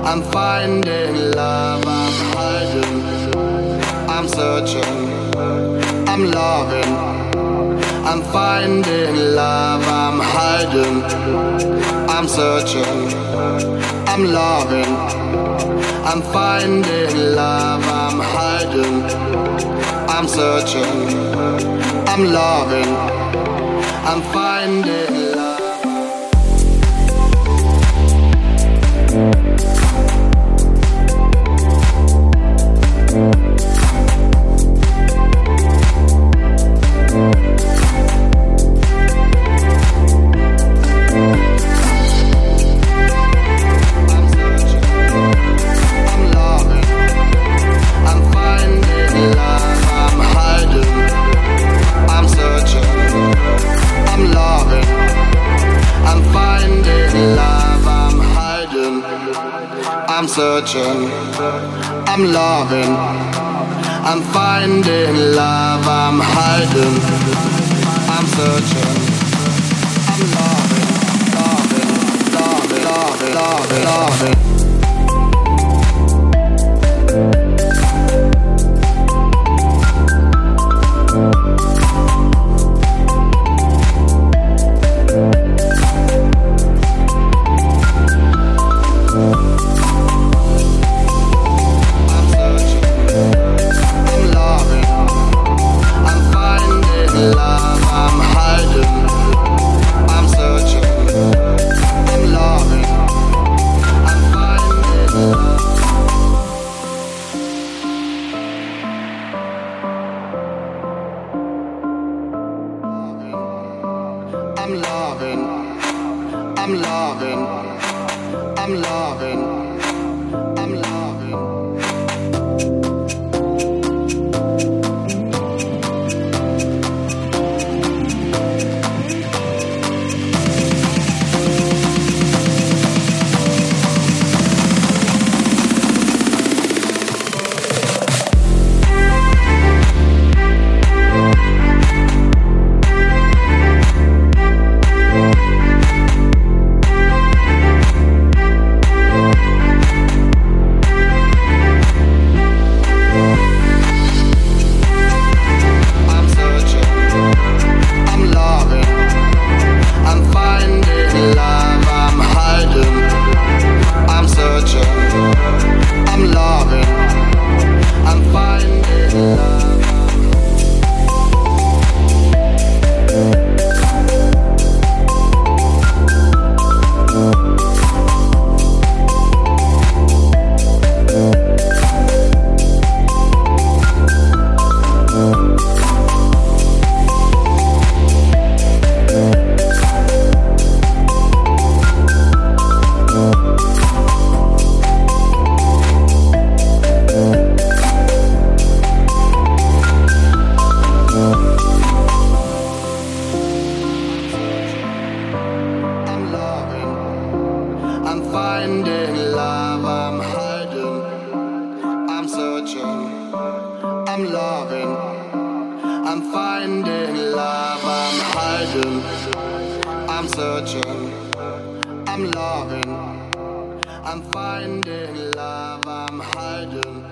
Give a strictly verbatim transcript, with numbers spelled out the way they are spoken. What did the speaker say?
I'm finding love, I'm hiding, I'm searching, I'm loving, I'm finding love, I'm hiding, I'm searching, I'm loving, I'm finding love, I'm hiding, I'm searching, I'm loving, I'm finding love. I'm searching, I'm loving, I'm finding love, I'm hiding, I'm searching, I'm loving, loving, loving, loving, loving, loving. I'm loving, I'm loving, I'm loving, I'm loving. I'm finding love, I'm hiding, I'm searching, I'm loving, I'm finding love, I'm hiding, I'm searching, I'm loving, I'm finding love, I'm hiding.